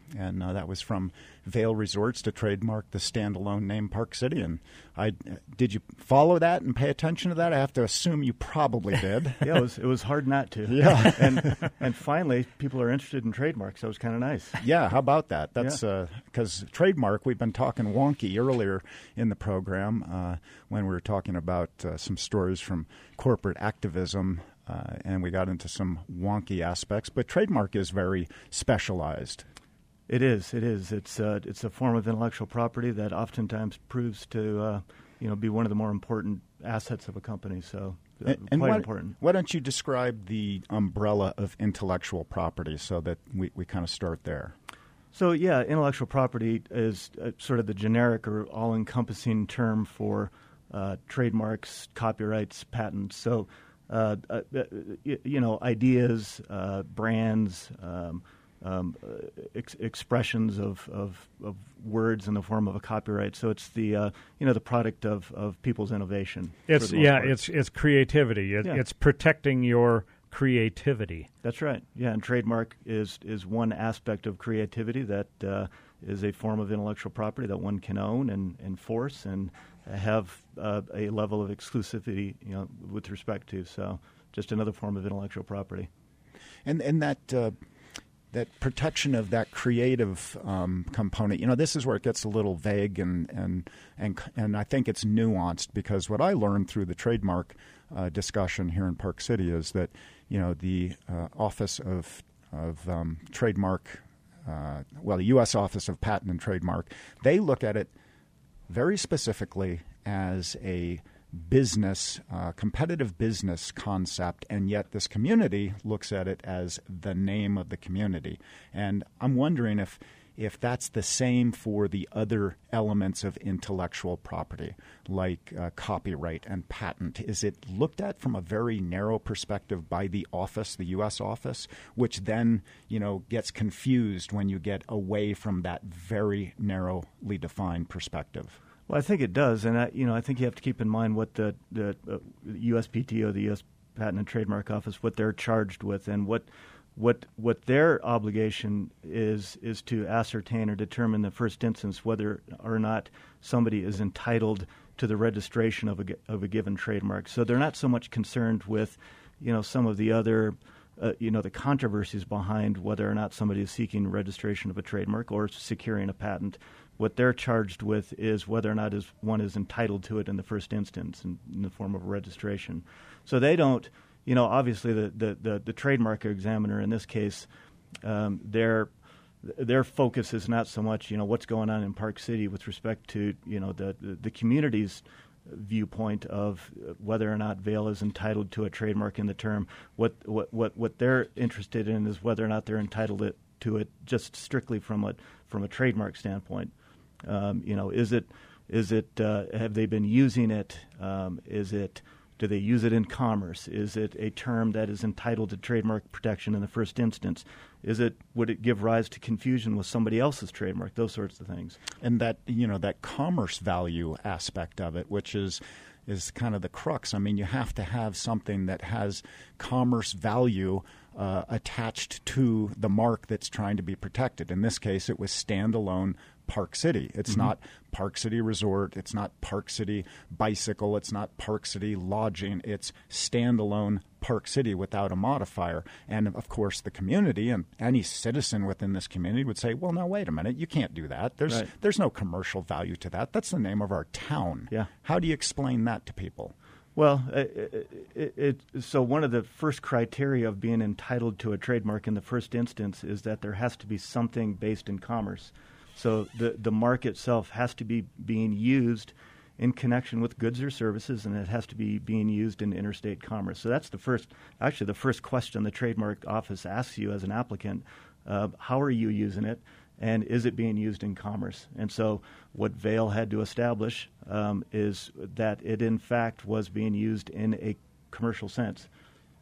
and uh, that was from Vail Resorts to trademark the standalone name Park City. And I did you follow that and pay attention to that? I have to assume you probably did. Yeah, it was it was hard not to. Yeah, and and finally, people are interested in trademarks. So it was kind of nice. Yeah, how about that? That's yeah. because uh, trademark. We've been talking wonky earlier in the program uh, when we were talking about uh, some stories from corporate activism. Uh, and we got into some wonky aspects, but trademark is very specialized. It is. It is. It's uh, it's a form of intellectual property that oftentimes proves to uh, you know be one of the more important assets of a company. So uh, and, and quite why, important. Why don't you describe the umbrella of intellectual property so that we, we kind of start there? So yeah, intellectual property is uh, sort of the generic or all-encompassing term for uh, trademarks, copyrights, patents. So. Uh, uh, you, you know, ideas, uh, brands, um, um, ex- expressions of, of, of words in the form of a copyright. So it's the uh, you know the product of, of people's innovation. It's yeah, part. it's it's creativity. It, yeah. It's protecting your creativity. That's right. Yeah, and trademark is is one aspect of creativity that uh, is a form of intellectual property that one can own and enforce and have uh, a level of exclusivity, you know, with respect to. So, just another form of intellectual property. And and that uh, that protection of that creative um, component, you know, this is where it gets a little vague and and and and I think it's nuanced, because what I learned through the trademark uh, discussion here in Park City is that, you know, the uh, Office of of um, Trademark, uh, well, the U S Office of Patent and Trademark, they look at it very specifically as a business, uh, competitive business concept, and yet this community looks at it as the name of the community. And I'm wondering if if that's the same for the other elements of intellectual property, like uh, copyright and patent. Is it looked at from a very narrow perspective by the office, the U S office, which then, you know, gets confused when you get away from that very narrowly defined perspective? Well, I think it does, and I, you know, I think you have to keep in mind what the the uh, U S P T O, the U S Patent and Trademark Office, what they're charged with, and what what what their obligation is is to ascertain or determine in the first instance whether or not somebody is entitled to the registration of a of a given trademark. So they're not so much concerned with, you know, some of the other. Uh, you know, the controversies behind whether or not somebody is seeking registration of a trademark or securing a patent. What they're charged with is whether or not is one is entitled to it in the first instance in, in the form of a registration. So they don't, you know, obviously the, the, the, the trademark examiner in this case, um, their their focus is not so much, you know, what's going on in Park City with respect to, you know, the, the, the community's viewpoint of whether or not Vail is entitled to a trademark in the term. What what what, what they're interested in is whether or not they're entitled it, to it just strictly from a from a trademark standpoint. Um, you know, is it is it uh, have they been using it? Um, is it do they use it in commerce? Is it a term that is entitled to trademark protection in the first instance? Is it would it give rise to confusion with somebody else's trademark? Those sorts of things. And that, you know, that commerce value aspect of it, which is is kind of the crux. I mean, you have to have something that has commerce value uh, attached to the mark that's trying to be protected. In this case, it was standalone Park City. It's mm-hmm. not Park City Resort. It's not Park City Bicycle. It's not Park City Lodging. It's standalone Park City without a modifier. And, of course, the community and any citizen within this community would say, well, now, wait a minute. You can't do that. There's right. there's no commercial value to that. That's the name of our town. Yeah. How do you explain that to people? Well, it, it, it, so one of the first criteria of being entitled to a trademark in the first instance is that there has to be something based in commerce. So the, the mark itself has to be being used in connection with goods or services, and it has to be being used in interstate commerce. So that's the first, actually the first question the trademark office asks you as an applicant. Uh, how are you using it, and is it being used in commerce? And so what Vail had to establish um, is that it in fact was being used in a commercial sense.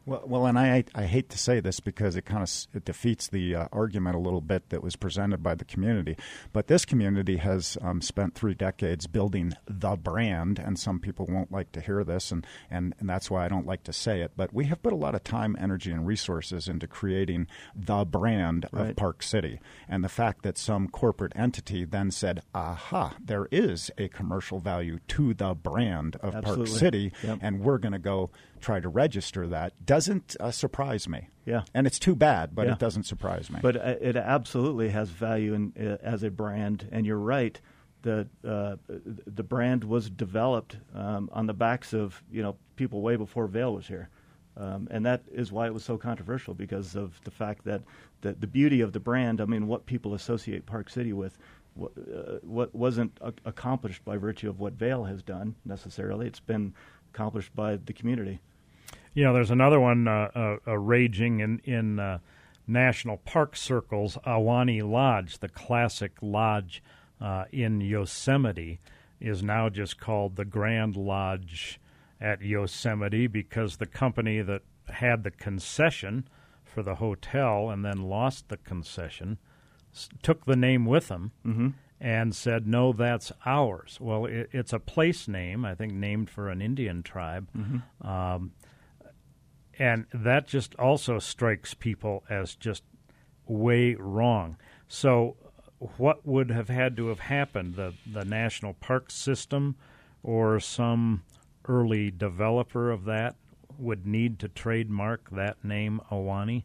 Well, well, and I I hate to say this because it kind of it defeats the uh, argument a little bit that was presented by the community, but this community has um, spent three decades building the brand, and some people won't like to hear this, and, and, and that's why I don't like to say it, but we have put a lot of time, energy, and resources into creating the brand Right. of Park City, and the fact that some corporate entity then said, aha, there is a commercial value to the brand of Absolutely. Park City, Yep. and we're going to go try to register that, doesn't uh, surprise me. Yeah. And it's too bad, but Yeah. it doesn't surprise me. But uh, it absolutely has value in, uh, as a brand, and you're right. The uh, the brand was developed um, on the backs of you know people way before Vail was here, um, and that is why it was so controversial, because of the fact that the, the beauty of the brand. I mean, what people associate Park City with, what, uh, what wasn't a- accomplished by virtue of what Vail has done necessarily. It's been accomplished by the community. You know, there's another one uh, uh, uh, raging in in uh, national park circles. Ahwahnee Lodge, the classic lodge uh, in Yosemite, is now just called the Grand Lodge at Yosemite because the company that had the concession for the hotel and then lost the concession s- took the name with them. Mm-hmm. And said, no, that's ours. Well, it, it's a place name, I think, named for an Indian tribe. Mm-hmm. Um, and that just also strikes people as just way wrong. So what would have had to have happened? The, the National Park System or some early developer of that would need to trademark that name, Ahwahnee?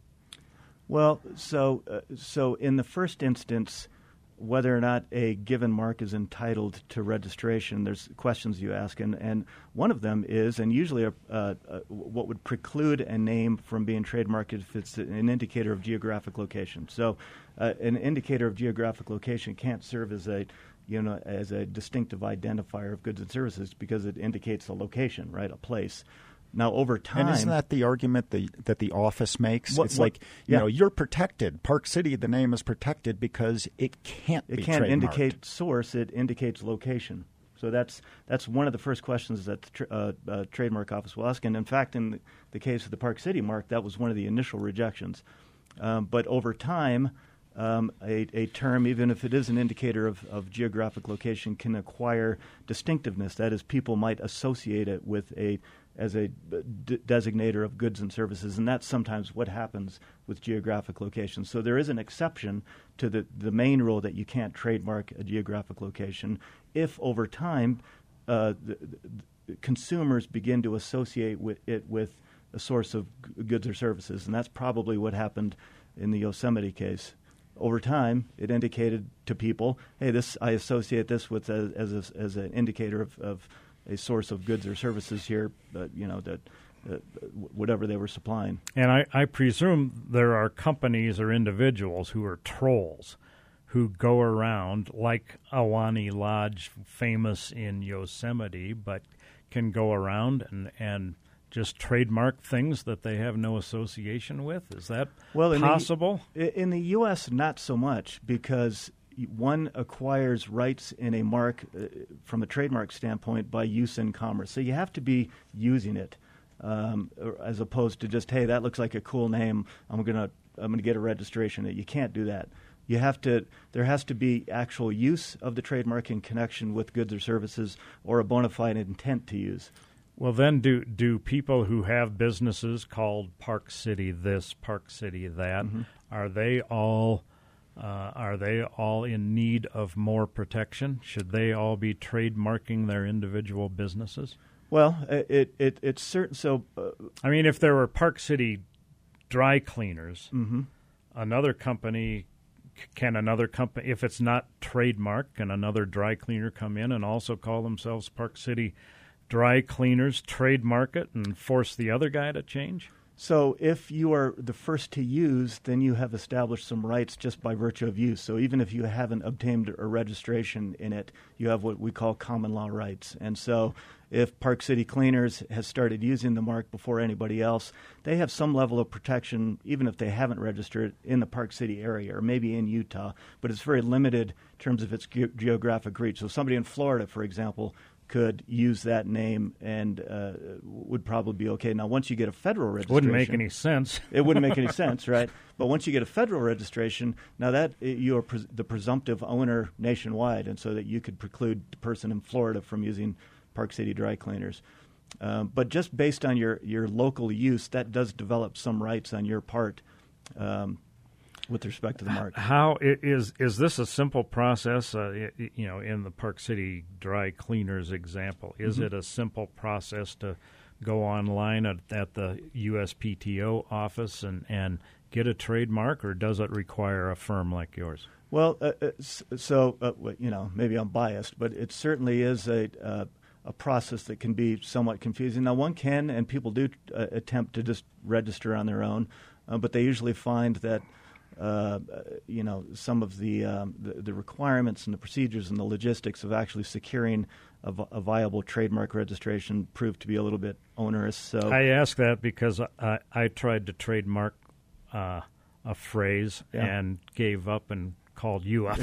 Well, so uh, so in the first instance, whether or not a given mark is entitled to registration, there's questions you ask, and, and one of them is, and usually a, uh, uh, what would preclude a name from being trademarked if it's an indicator of geographic location. So uh, an indicator of geographic location can't serve as a you know, as a distinctive identifier of goods and services because it indicates a location, right, a place. Now, over time... And isn't that the argument the, that the office makes? What, it's what, like, you yeah. know, you're protected. Park City, the name is protected because it can't It be can't trademarked. indicate source, it indicates location. So that's that's one of the first questions that the tr- uh, uh, trademark office will ask. And in fact, in the, the case of the Park City mark, that was one of the initial rejections. Um, but over time... Um, a, a term, even if it is an indicator of, of geographic location, can acquire distinctiveness. That is, people might associate it with a as a d- designator of goods and services, and that's sometimes what happens with geographic location. So there is an exception to the, the main rule that you can't trademark a geographic location if over time uh, the, the consumers begin to associate with it with a source of g- goods or services, and that's probably what happened in the Yosemite case. Over time, it indicated to people, "Hey, this I associate this with a, as a, as an indicator of, of a source of goods or services here, but you know that uh, whatever they were supplying." And I, I presume there are companies or individuals who are trolls, who go around like Ahwahnee Lodge, famous in Yosemite, but can go around and and just trademark things that they have no association with? Is that well, in possible? The, in the U S, not so much, because one acquires rights in a mark uh, from a trademark standpoint by use in commerce. So you have to be using it, um, as opposed to just, hey, that looks like a cool name, I'm gonna I'm gonna get a registration. You can't do that. You have to. There has to be actual use of the trademark in connection with goods or services, or a bona fide intent to use. Well, then, do do people who have businesses called Park City this, Park City that, Mm-hmm. are they all uh, are they all in need of more protection? Should they all be trademarking their individual businesses? Well, it it it's certain. So, uh, I mean, if there were Park City dry cleaners, mm-hmm. another company can another company, if it's not trademarked, can another dry cleaner come in and also call themselves Park City Dry Cleaners, trademark it, and force the other guy to change? So if you are the first to use, then you have established some rights just by virtue of use. So even if you haven't obtained a registration in it, you have what we call common law rights. And so if Park City Cleaners has started using the mark before anybody else, they have some level of protection, even if they haven't registered in the Park City area or maybe in Utah. But it's very limited in terms of its ge- geographic reach. So somebody in Florida, for example, could use that name and uh, would probably be okay. Now, once you get a federal registration... Wouldn't make any sense. It wouldn't make any sense, right? But once you get a federal registration, now that you are pres- the presumptive owner nationwide, and so that you could preclude the person in Florida from using Park City dry cleaners. Um, but just based on your, your local use, that does develop some rights on your part um, with respect to the mark. How is is this a simple process? Uh, you know, in the Park City dry cleaners example, is mm-hmm. it a simple process to go online at, at the U S P T O office and, and get a trademark, or does it require a firm like yours? Well, uh, so uh, you know, maybe I'm biased, but it certainly is a uh, a process that can be somewhat confusing. Now, one can, and people do uh, attempt to just register on their own, uh, but they usually find that Uh, you know, some of the, um, the the requirements and the procedures and the logistics of actually securing a, a viable trademark registration prove to be a little bit onerous. So I ask that because I, I tried to trademark uh, a phrase yeah. and gave up and called you up.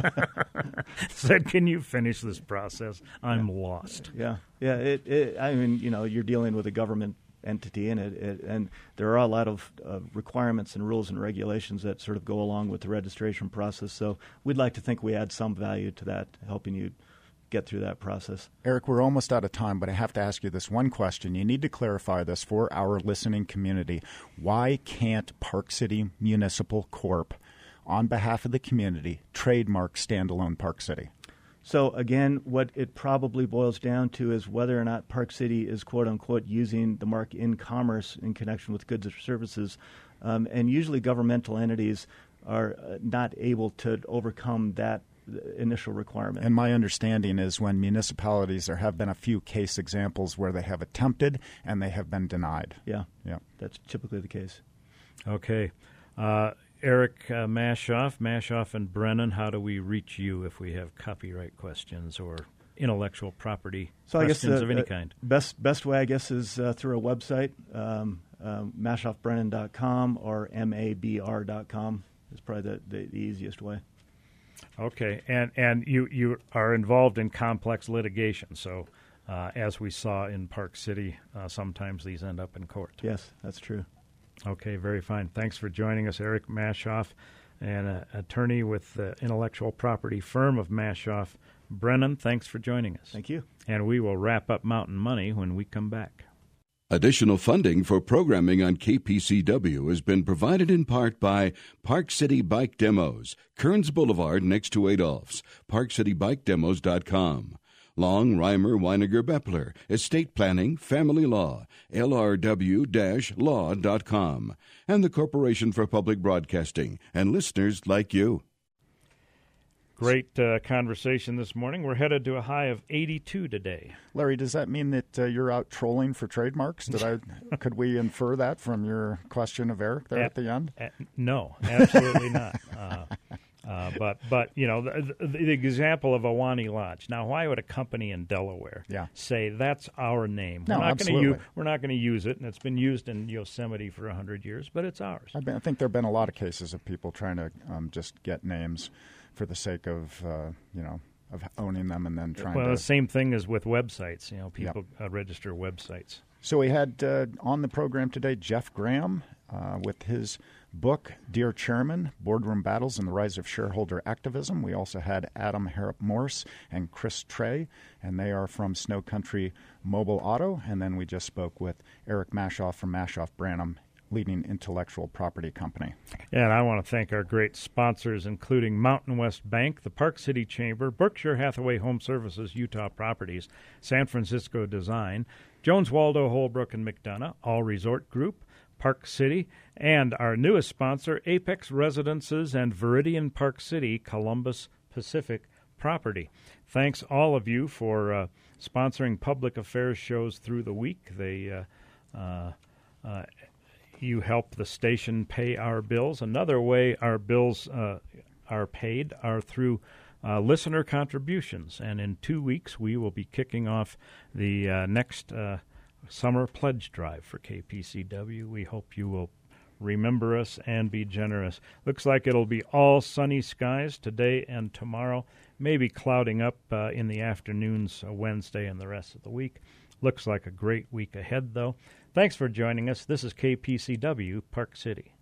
Said, "Can you finish this process? I'm yeah. lost." Yeah, yeah. It, it. I mean, you know, you're dealing with a government entity, and it, it, and there are a lot of uh, requirements and rules and regulations that sort of go along with the registration process. So we'd like to think we add some value to that, helping you get through that process. Eric, we're almost out of time, but I have to ask you this one question. You need to clarify this for our listening community. Why can't Park City Municipal Corp, on behalf of the community, trademark standalone Park City? So, again, what it probably boils down to is whether or not Park City is, quote-unquote, using the mark in commerce in connection with goods or services. Um, and usually governmental entities are uh, not able to overcome that initial requirement. And my understanding is when municipalities, there have been a few case examples where they have attempted and they have been denied. Yeah, yeah, that's typically the case. Okay. Uh, Eric uh, Mashoff, Mashoff and Brennan, how do we reach you if we have copyright questions or intellectual property so questions I guess, uh, of any uh, kind? Best best way, I guess, is uh, through a website, um, uh, mashoff brennan dot com or M A B R dot com is probably the, the, the easiest way. Okay, and and you, you are involved in complex litigation, so uh, as we saw in Park City, uh, sometimes these end up in court. Yes, that's true. Okay, very fine. Thanks for joining us, Eric Mashoff, an uh, attorney with the intellectual property firm of Mashoff Brennan. Thanks for joining us. Thank you. And we will wrap up Mountain Money when we come back. Additional funding for programming on K P C W has been provided in part by Park City Bike Demos, Kearns Boulevard next to Adolph's, park city bike demos dot com. Long, Reimer, Weiniger, Beppler, Estate Planning, Family Law, L R W law dot com, and the Corporation for Public Broadcasting, and listeners like you. Great uh, conversation this morning. We're headed to a high of eighty-two today. Larry, does that mean that uh, you're out trolling for trademarks? Did I? Could we infer that from your question of Eric there at, at the end? At, no, absolutely not. Uh, Uh, but, but you know, the, the, the example of Ahwahnee Lodge. Now, why would a company in Delaware yeah. say that's our name? No, we're not absolutely. Gonna u- we're not going to use it, and it's been used in Yosemite for one hundred years, but it's ours. I've been, I think there have been a lot of cases of people trying to um, just get names for the sake of, uh, you know, of owning them and then trying well, to... Well, the same thing as with websites. You know, people yep. uh, register websites. So we had uh, on the program today Jeff Graham uh, with his book, Dear Chairman, Boardroom Battles and the Rise of Shareholder Activism. We also had Adam Harrop Morse and Chris Trey, and they are from Snow Country Mobile Auto. And then we just spoke with Eric Mashoff from Mashoff Branham, leading intellectual property company. And I want to thank our great sponsors, including Mountain West Bank, the Park City Chamber, Berkshire Hathaway Home Services, Utah Properties, San Francisco Design, Jones Waldo, Holbrook, and McDonough, All Resort Group, Park City, and our newest sponsor, Apex Residences and Viridian Park City, Columbus Pacific Property. Thanks all of you for uh, sponsoring public affairs shows through the week. They uh, uh, uh, you help the station pay our bills. Another way our bills uh, are paid are through uh, listener contributions. And in two weeks, we will be kicking off the uh, next uh, summer pledge drive for K P C W. We hope you will remember us and be generous. Looks like it'll be all sunny skies today and tomorrow. maybe clouding up uh, in the afternoons uh, Wednesday and the rest of the week. Looks like a great week ahead, though. Thanks for joining us. This is K P C W, Park City.